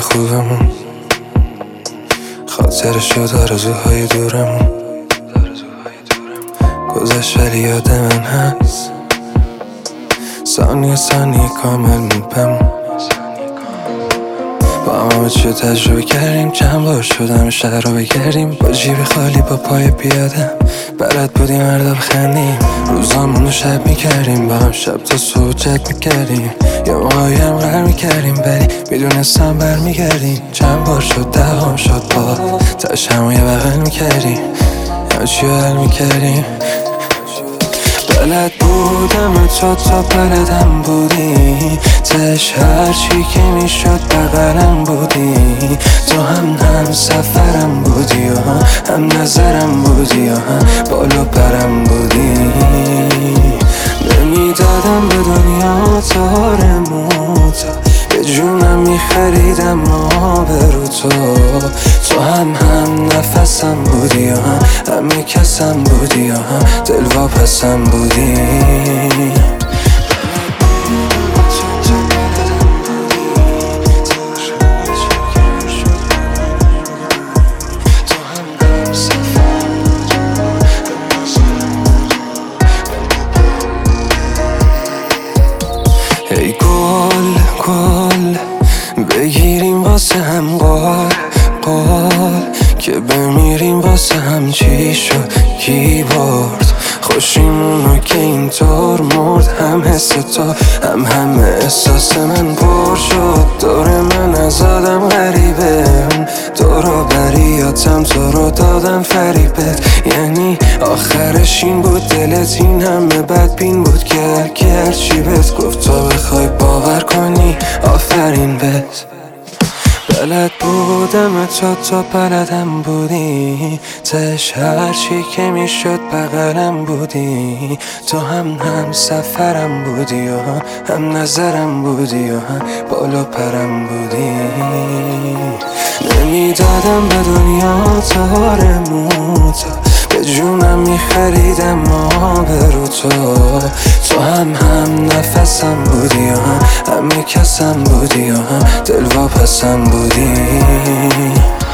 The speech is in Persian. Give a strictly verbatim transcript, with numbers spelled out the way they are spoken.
خوبمون، خاطرشو آرزوهای دورمون گذشت ولی یاد من هست، ثانیه ثانیه کامل میپمون. با همه چیو تجربه کردیم، چند بار شدم شهر رو بگردیم، با جیب خالی با پای پیادم بلد بودیم هر دو بخندیم. روزامونو شب میکردیم، با هم شب تا صبح چت میکردیم، یه موقعی هم غر میکردیم ولی میدونستم برمیگردیم. چند بار شد دهام شد با تاش همو یه بغل میکردیم، همه چیو حل میکردیم. بلد بودم تو تا بلدم بودی، تش هرچی که میشد بغلم بودی. تو هم هم سفرم بودی و هم نظرم بودی و هم بالو پرم بودی. نمیدادم به دنیا تارموت، به جونم میخریدم ما برو تو. تو هم هم نفسم بودی و هم همه کسم بودی و هم دلواپسم بودی. ای گل گل بگیریم واسه هم قال قال، که بمیریم واسه هم چی شد کی برد. خوشیمونو که اینطور مرد، هم حس تو هم هم احساس من پر شد. دور من از آدم غریبه، دورو بریاتم تو رو دادم فریبت. یعنی آخرش این بود دلت این همه بدبین بود که که هرچی بهت گفت تو بخوای باور کنی آفرین بهت. بلد بودم تو تا بلدم بودی، تش هرچی که میشد بغلم بودی. تو هم هم سفرم بودی و هم نظرم بودی و هم بالو پرم بودی. نمیدادم به دنیا تارموت، به جونم میخریدم ما برو تو. تو هم هم نفسم بودی و هم همه کسم بودی و هم دلواپسم بودی.